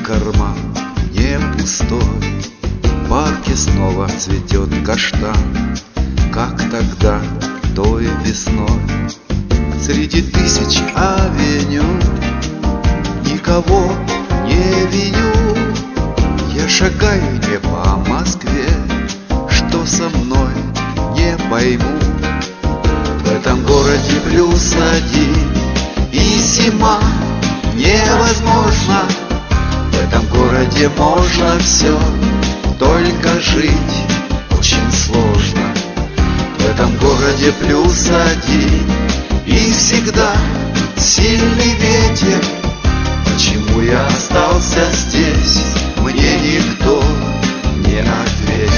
карман не пустой, в парке снова цветет каштан, как тогда, той весной. Среди тысяч авеню никого не виню. Я шагаю не по Москве, что со мной не пойму. В этом городе плюс один, и зима невозможна. В этом городе можно все, только жить очень сложно. В этом городе плюс один, и всегда сильный ветер. Почему я остался здесь, мне никто не ответит.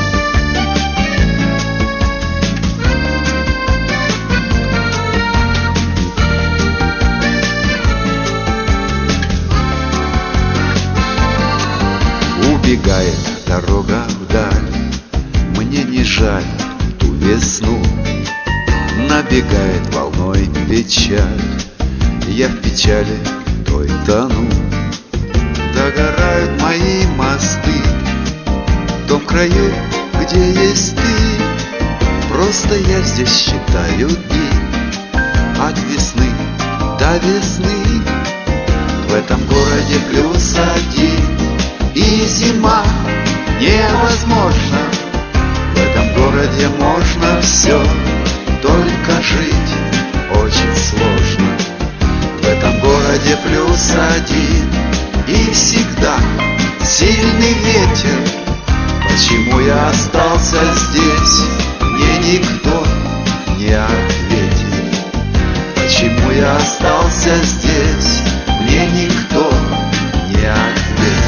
Убегает дорога вдаль, мне не жаль ту весну. Набегает волной печаль, я в печали той тону. Догорают мои мосты в том краю, где есть ты. Просто я здесь считаю дни от весны до весны. В этом городе плюс один, и зима невозможна. В этом городе можно все, только жить очень сложно. В этом городе плюс один, и всегда сильный ветер. Почему я остался здесь, мне никто не ответит. Почему я остался здесь, мне никто не ответит.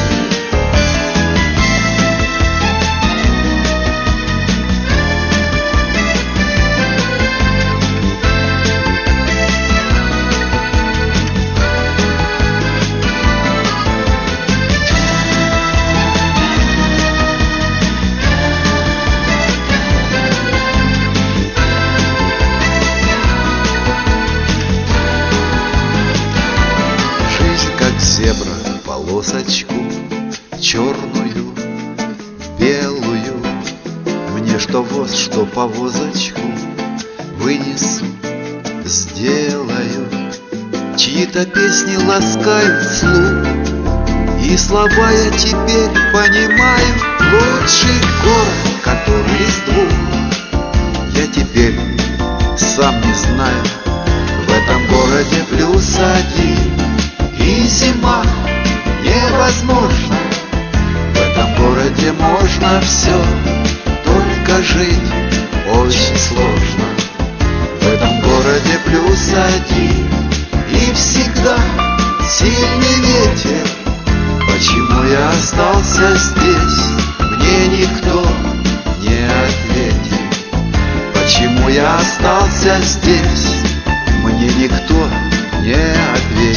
Зебра полосочку черную, белую. Мне что воз, что повозочку вынесу, сделаю. Чьи-то песни ласкают слух, и слова я теперь понимаю. Лучший город, который из двух, я теперь сам не знаю. В этом городе плюс один, и зима невозможна. В этом городе можно все, только жить очень сложно. В этом городе плюс один, и всегда сильный ветер. Почему я остался здесь, мне никто не ответит. Почему я остался здесь, мне никто не ответит.